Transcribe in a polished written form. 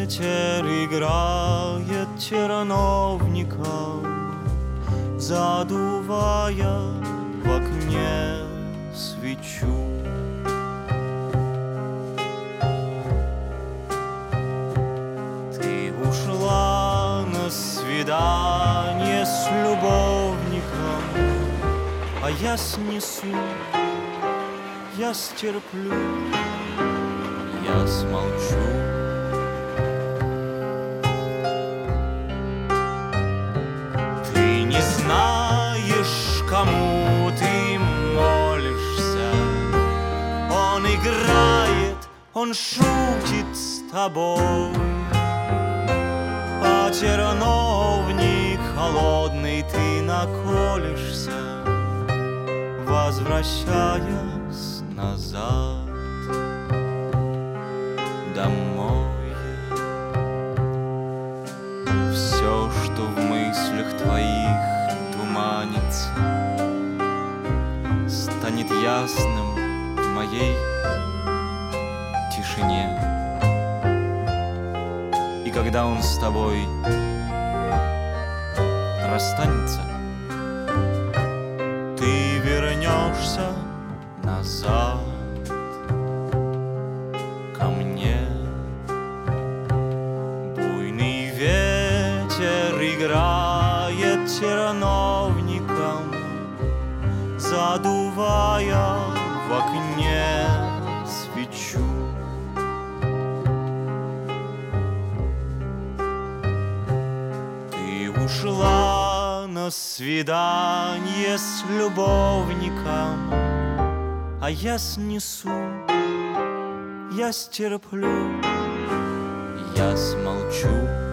ветер играет терновником, задувая в окне свечу. Ты ушла на свидание с любовником, а я снесу, я стерплю, я смолчу. Ты не знаешь, кому ты молишься. Он играет, он шутит с тобой. А терновник холодный ты наколешься, возвращаясь назад домой. Все, что в мыслях твоих туманится, станет ясным в моей тишине. И когда он с тобой расстанется, ты вернешься назад ко мне. Буйный ветер играет терновником, задувая в окне свечу. Ты ушла на свидание с любовником, а я снесу, я стерплю, я смолчу.